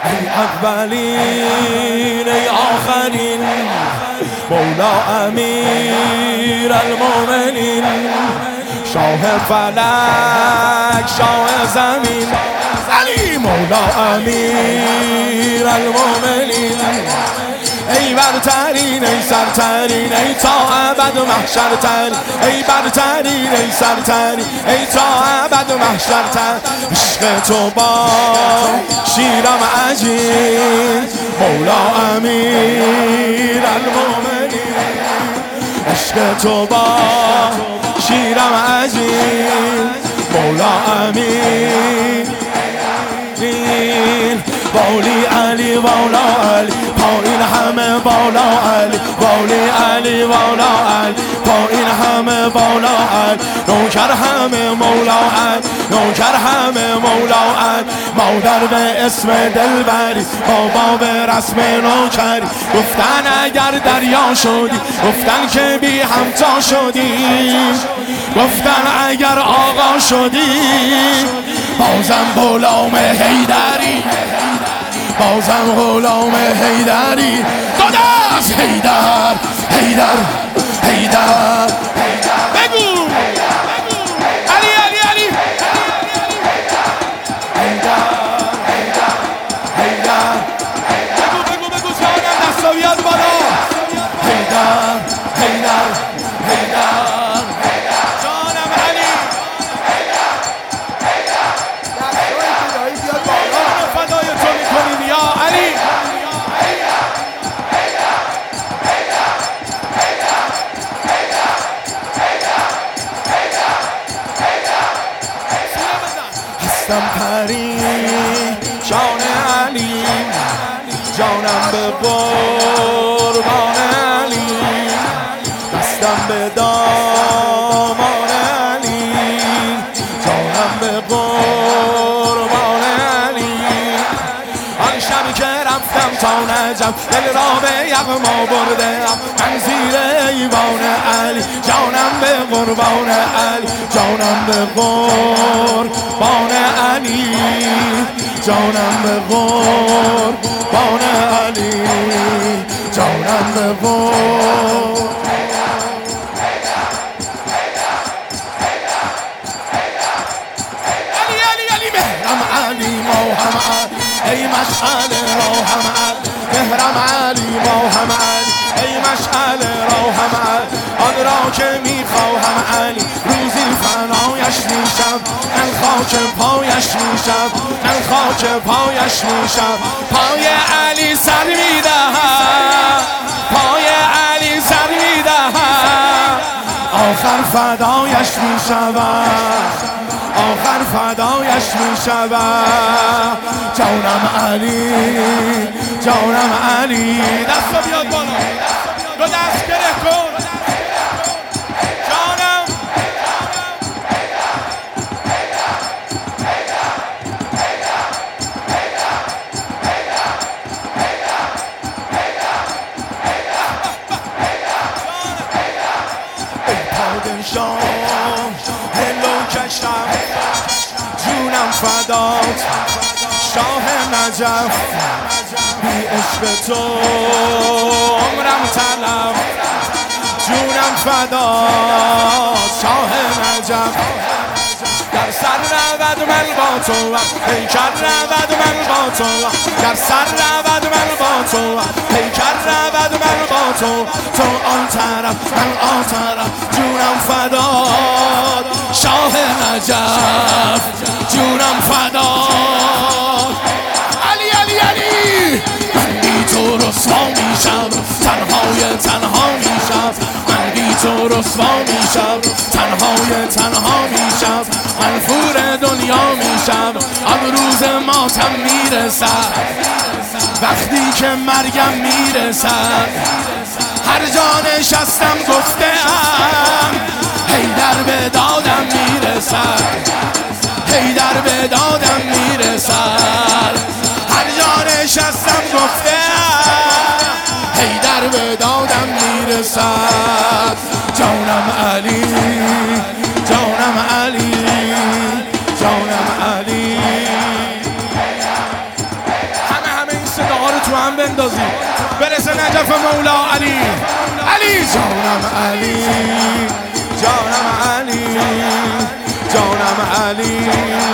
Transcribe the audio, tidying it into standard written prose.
ای اولین ای آخرین مولا امیر المومنین، شاه فلک شاه زمین، علی مولا امیر المومنین، ای برترین ای سرترین ای تا ابد و محشرترین، ای برترین ای سرترین ای تا ابد و محشرترین، عشق تو با شیرم عجین مولا امیر المومنین، عشق تو با شیرم عجین مولا امیر، بالی علی والا علی پایین همه بالا علی، بالی علی والا علی پایین همه بالا علی، نوکر همه مولا علی، نوکر همه مولا علی، مادر به اسم دلبری، بابا به رسم نوکری، گفتن اگر دریا شدی، گفتن که بی همتا شدی، گفتن اگر آقا شدی، بازم غلام حیدری، بازم غلام حیدری، داداش حیدر حیدر حیدر، بگو علی علی علی، حیدر حیدر حیدر، بگو بگو بگو جانم دستا بیاد بالا، حیدر حیدر حیدر، جانم علی دستایی که دایی بیاد بالا، فدای تو میکنیم یا علی. هستم پریشان علی، جانم به قربان علی، دستم به دامان علی، جانم به قربان علی، آن شبی که رفتم تا نجف دل را به یغما بردم، من زیر ایوان علی، جانم به قربان علی، جانم به قربان علی، جانم به قربان علی، جانم به قربان علی علی علی، مهرم علی موهم علی، ای مشعل روحم علی، مهرم علی موهم علی، ای مشعل روحم علی، آن را که میخواهم علی، روزی فنایش میشم، من خاک پایش میشم، من خاک پایش میشم، پای علی سر میدهم، پای علی سر میدهم، آخر فدایش میشم، آخر فدایش میشم، جانم علی جانم علی، دستا بیاد بالا، دو دست گره کن جانم، ای پادشاه هلو کشم، جونم فدات شاه نجف، بی عشق تو عمرم تلف، جونم فدات شاه نجف، در سر رود من با تو، پیکر رود من با تو، در سر رود من با تو، پیکر رود من با تو، تو آن طرف من آن طرف، جونم فدات شاه نجف، جونم فدات علی علی علی، من بی تو رسوا میشم، تنهای تنها میشم، من بی تو رسوا میشم، تنهای تنها میشم، من فور دنیا میشم، آن روز ماتم میرسد، وقتی که مرگم میرسد، هر جا نشستم گفتم حیدر به دادم میرسد، حیدر به دادم میرسد، هر جا نشستم گفتم حیدر به دادم میرسد، جانم علی جانم علی جانم علی، همه مولا علی علی جانم علی جانم علی جانم علی